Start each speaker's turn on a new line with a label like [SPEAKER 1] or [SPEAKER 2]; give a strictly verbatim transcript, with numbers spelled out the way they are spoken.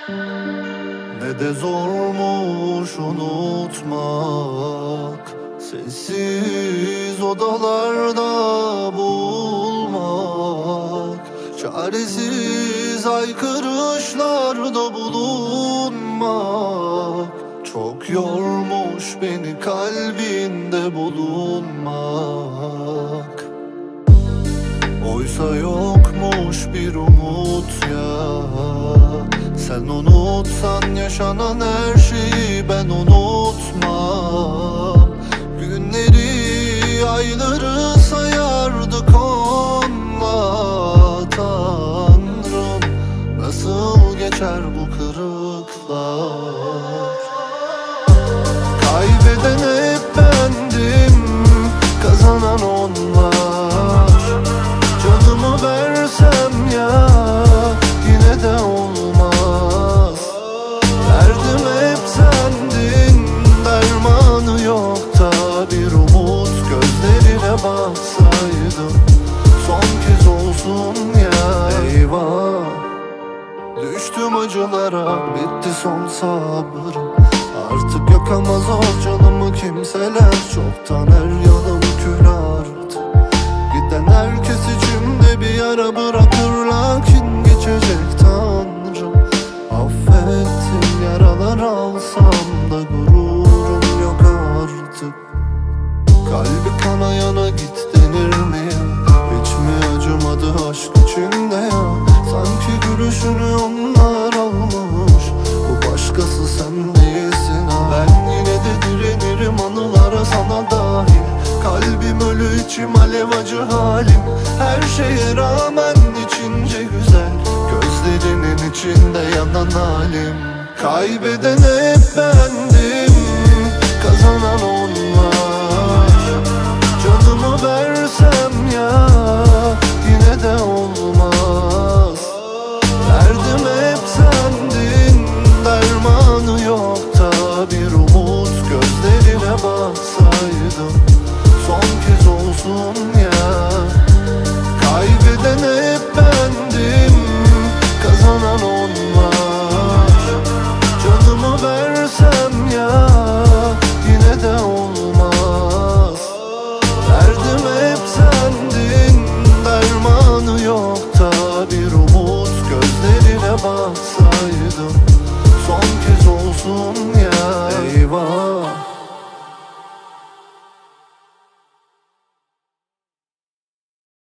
[SPEAKER 1] Ne de zormuş unutmak, sessiz odalarda bulmak, çaresiz haykırışlarda bulunmak. Çok yormuş beni kalbinde bulunmak. Oysa yokmuş bir umut ya. Sen unutsan yaşanan her şeyi ben unutmam. Günleri, ayları sayardık onunla. Tanrım, nasıl geçer bu kırıklar? Kaybeden hep bendim, kazanan onlar. Canımı versem ya yine de olmaz. Derdim hep sendin, dermanı yok da bir umut. Gözlerine baksaydım son kez olsun ya. Eyvah, düştüm acılara, bitti son sabrım. Artık yakamaz o canımı kimseler. Çoktan her yanım kül artık. Giden herkes içimde bir yara bırakır. Lakin geçecek Tanrım. Affettim, yaralar alsam da gururum yok artık. Kalbi kanayana git denir mi ya? Hiç mi acımadı aşk içinde ya? Sanki gülüşünü onlar almış. Bu başkası sen değilsin ha. Ben yine de direnirim anılara sana dahil. Kalbim ölü, içim alev, acı halim. Her şeye rağmen içince güzel. Gözlerinin içinde yanan halim. Kaybeden hep bendim, kazanan onlar. Canımı versem ya yine de olmaz.